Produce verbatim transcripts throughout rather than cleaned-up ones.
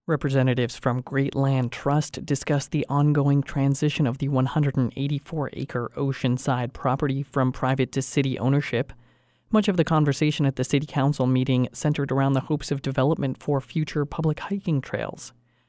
Representatives from Great Land Trust discussed the ongoing transition of the one hundred eighty-four acre Oceanside property from private to city ownership. Much of the conversation at the City Council meeting centered around the hopes of development for future public hiking trails.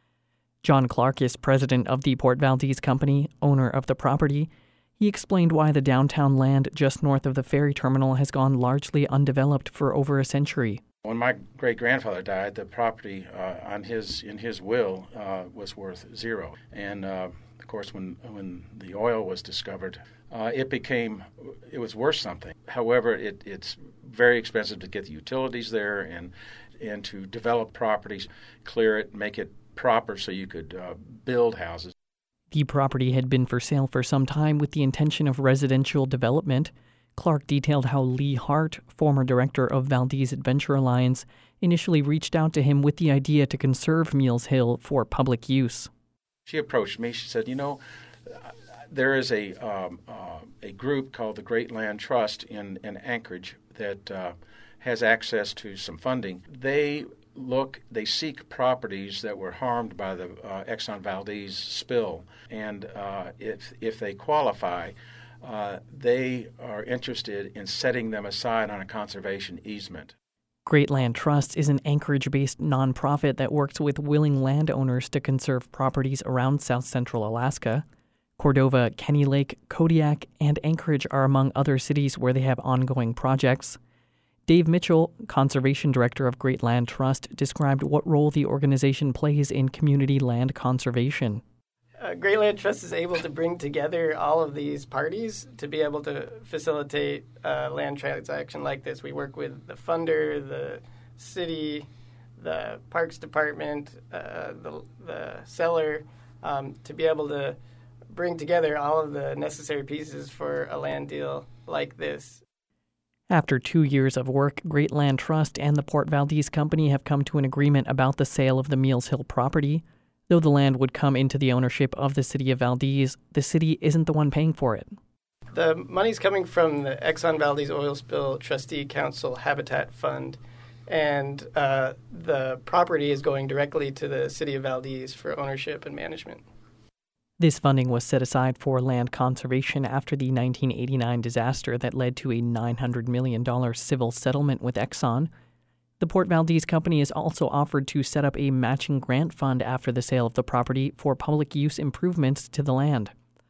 John Clark is president of the Port Valdez Company, owner of the property. He explained why the downtown land just north of the ferry terminal has gone largely undeveloped for over a century. When my great-grandfather died, the property uh, on his in his will uh, was worth zero. And, uh, of course, when when the oil was discovered, uh, it became, it was worth something. However, it, it's very expensive to get the utilities there and, and to develop properties, clear it, make it proper so you could uh, build houses. The property had been for sale for some time with the intention of residential development. Clark detailed how Lee Hart, former director of Valdez Adventure Alliance, initially reached out to him with the idea to conserve Meals Hill for public use. She approached me. She said, you know, there is a um, uh, a group called the Great Land Trust in, in Anchorage that uh, has access to some funding. They look, they seek properties that were harmed by the uh, Exxon Valdez spill, and uh, if if they qualify, Uh, they are interested in setting them aside on a conservation easement. Great Land Trust is an Anchorage-based nonprofit that works with willing landowners to conserve properties around south central Alaska. Cordova, Kenny Lake, Kodiak, and Anchorage are among other cities where they have ongoing projects. Dave Mitchell, conservation director of Great Land Trust, described what role the organization plays in community land conservation. Uh, Great Land Trust is able to bring together all of these parties to be able to facilitate a land transaction like this. We work with the funder, the city, the Parks Department, uh, the, the seller, um, to be able to bring together all of the necessary pieces for a land deal like this. After two years of work, Great Land Trust and the Port Valdez Company have come to an agreement about the sale of the Meals Hill property. Though the land would come into the ownership of the city of Valdez, the city isn't the one paying for it. The money's coming from the Exxon Valdez Oil Spill Trustee Council Habitat Fund, and uh, the property is going directly to the city of Valdez for ownership and management. This funding was set aside for land conservation after the nineteen eighty-nine disaster that led to a nine hundred million dollars civil settlement with Exxon. The Port Valdez Company is also offered to set up a matching grant fund after the sale of the property for public use improvements to the land.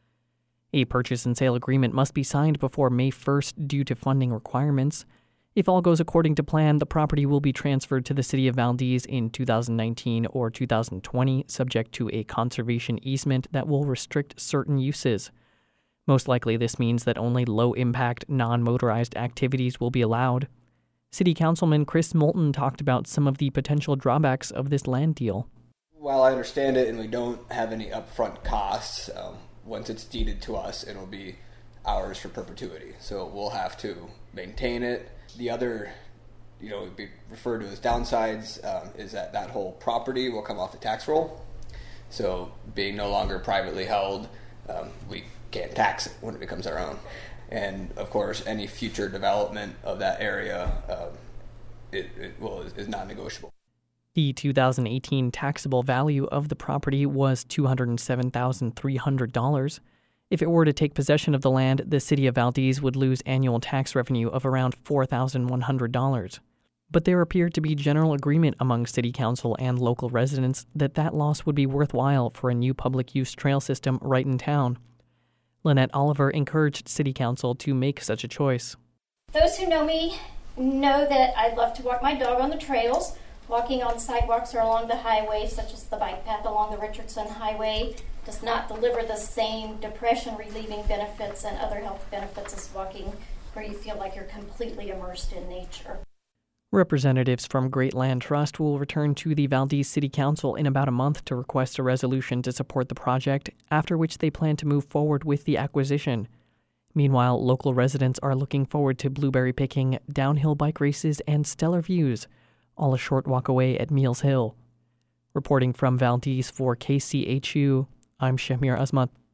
A purchase and sale agreement must be signed before May first due to funding requirements. If all goes according to plan, the property will be transferred to the city of Valdez in two thousand nineteen or two thousand twenty, subject to a conservation easement that will restrict certain uses. Most likely this means that only low-impact, non-motorized activities will be allowed. City Councilman Chris Moulton talked about some of the potential drawbacks of this land deal. While I understand it and we don't have any upfront costs, um, once it's deeded to us, it'll be ours for perpetuity. So we'll have to maintain it. The other, you know, would be referred to as downsides, um, is that that whole property will come off the tax roll. So being no longer privately held, um, we can't tax it when it becomes our own. And, of course, any future development of that area um, it, it well, is, is non-negotiable. The two thousand eighteen taxable value of the property was two hundred seven thousand three hundred dollars. If it were to take possession of the land, the city of Valdez would lose annual tax revenue of around four thousand one hundred dollars. But there appeared to be general agreement among city council and local residents that that loss would be worthwhile for a new public use trail system right in town. Lynette Oliver encouraged City Council to make such a choice. Those who know me know that I love to walk my dog on the trails. Walking on sidewalks or along the highway, such as the bike path along the Richardson Highway, does not deliver the same depression-relieving benefits and other health benefits as walking where you feel like you're completely immersed in nature. Representatives from Great Land Trust will return to the Valdez City Council in about a month to request a resolution to support the project, after which they plan to move forward with the acquisition. Meanwhile, local residents are looking forward to blueberry picking, downhill bike races, and stellar views, all a short walk away at Meals Hill. Reporting from Valdez for K C H U, I'm Shamir Azmat.